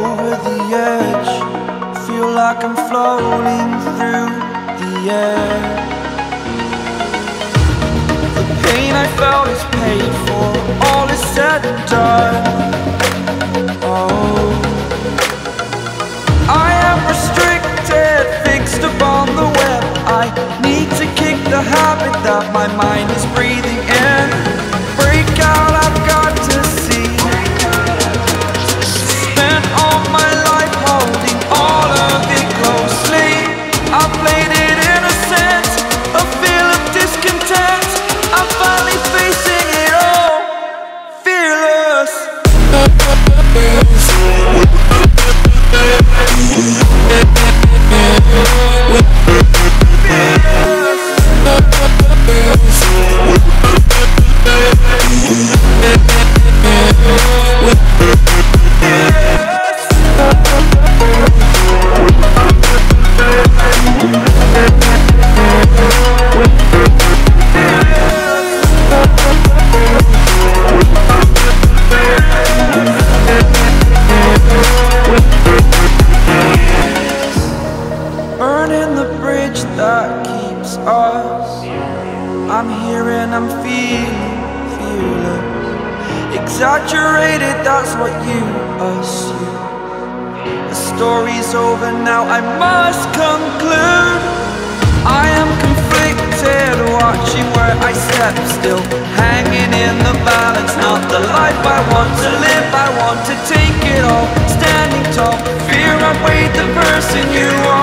over the edge. Feel like I'm floating through the air. The pain I felt is paid for, all is said and done. Oh, I am restricted, fixed upon the web. I need to kick the habit that my mind is breathing in. Break out, I've got to see. Spent all my life holding all of it closely. I played it innocent, a feel of discontent. I'm finally facing it all, fearless. Burning the bridge that keeps us. I'm here and I'm feeling fearless. Exaggerated, that's what you assume. The story's over now, I must conclude. I am conflicted, watching where I step still, hanging in the balance. Not the life I want to live, I want to take it all. Standing tall, fear I weighed the person you are.